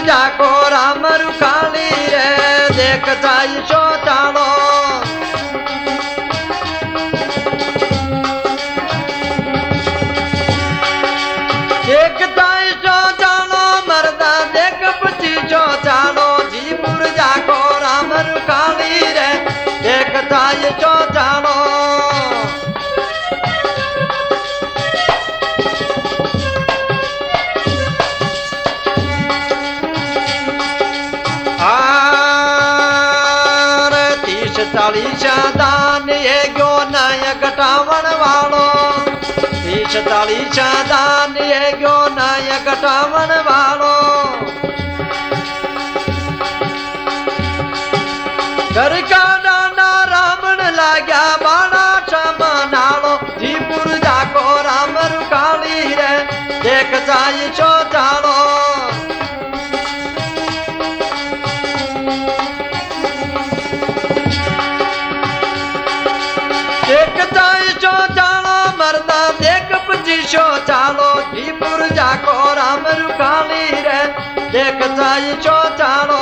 जाको राम रुखाली रे देख जाई शो चालो देख जाई शो चालो मरदा देख पची शो चालो जीपुर जाको राम रुखाली रे देख जाई शो चालो चालीसा दान ये गयो नय घटावण वालो 30-40 दान ये गयो नय घटावण वालो घर का डाना रावण लाग्या बाड़ा छमनालो जीपुर जाको राम रुखाली रे देख जाई छो चालो शो चालो जीपुर जाको राम रुखाली रे देख जाई शो चालो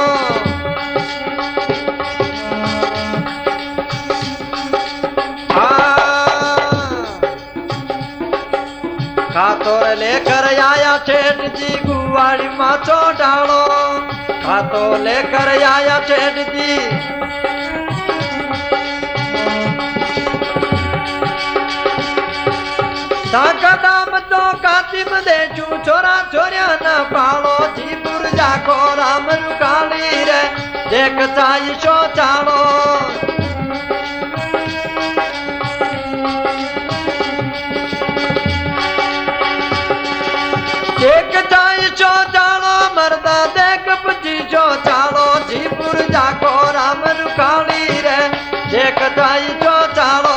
खातोर लेकर आया ठेठ जी गुवाड़ी माचो डालो खातो लेकर आया ठेठ जी दाम तो कातिम दे चू छोरा छोरिया न पालो जीपुर जाको राम रुखाली रे देख जाई शो चालो देख जाई शो चालो मरदा देख पची शो चालो जीपुर जाको राम रुखाली रे देख जाई शो चालो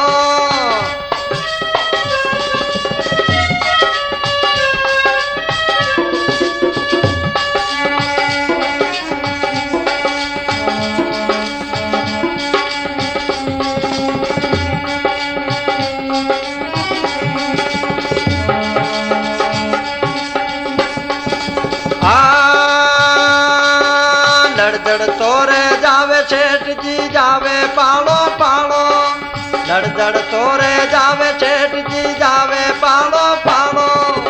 लड़दड़ तोरे जावे सेठ जी जावे पालो पालो लड़दड़ तोरे जावे सेठ जी जावे पालो पालो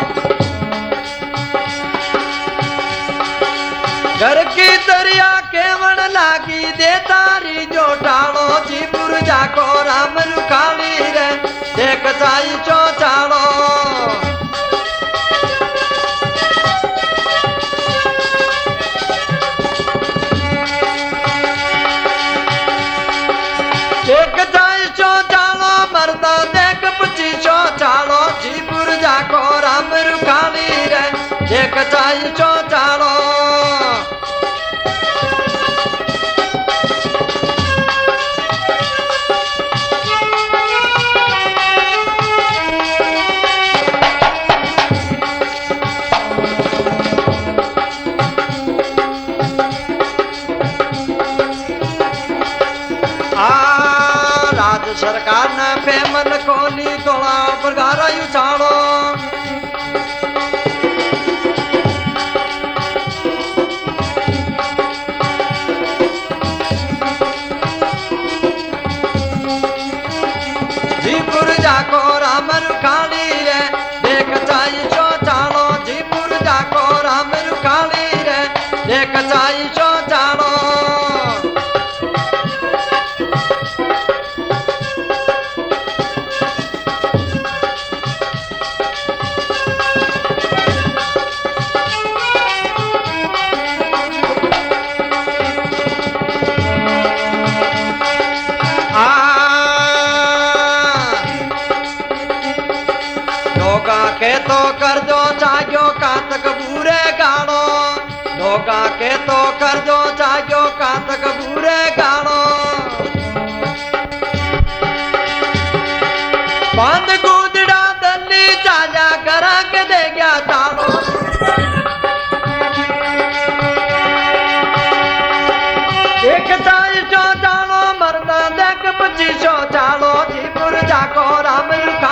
घर की दरिया केवण लागी दे तारी जो टालो जीपुर जाको राम रुखाली रे देख जाई शो चालो देख जाई शो चालो मरदा देख पची शो चालो जीपुर जाको राम रुखाली रे देख जाई शो चालो सरकार ने पेमन खोली तोला प्रगारा उछाड़ो जीपुर जाको राम रुखाली रे देख जाई शो चालो जीपुर जाको राम रुखाली रे देख जाई शो चालो के तो कर दो जाग्यो कातक बूरे गाड़ो धोखा के तो कर दो जाग्यो कातक बूरे गाड़ो बंद गुदड़ा दल्ली चाजा करा के दे गया तालो देखता शो चालो मरदा देख 2500 चालो जीपुर जाको राम